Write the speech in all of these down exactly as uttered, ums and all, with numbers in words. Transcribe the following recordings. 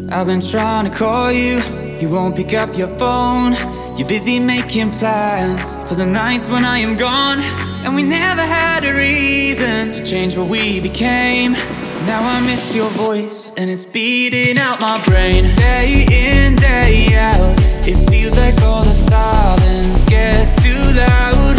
I've been trying to call you, you won't pick up your phone. You're busy making plans for the nights when I am gone. And we never had a reason to change what we became. Now I miss your voice and it's beating out my brain. Day in, day out, it feels like all the silence gets too loud.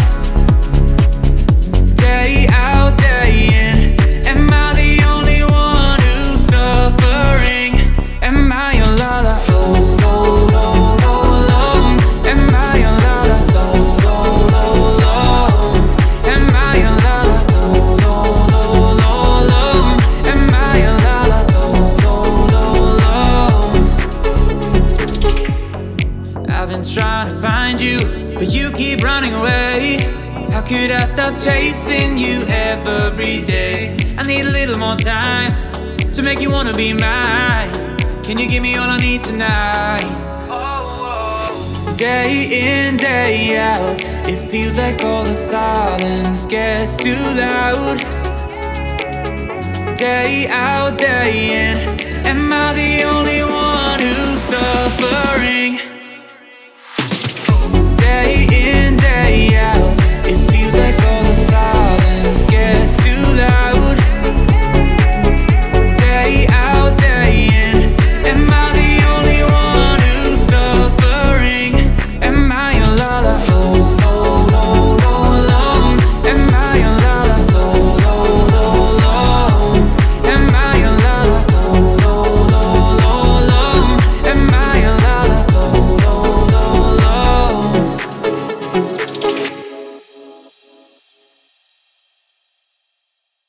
Day out, day in, am I the only one who's suffering? Am I a la la low, low, low, low, low? Am I a la la low, low, low, low? Am I a la la low, low, low, low, low? Am I a la la low, low, low, low? I've been trying to find you, but you keep running away. How could I stop chasing you every day? I need a little more time to make you wanna be mine. Can you give me all I need tonight? Day in, day out, it feels like all the silence gets too loud. Day out, day in, am I the only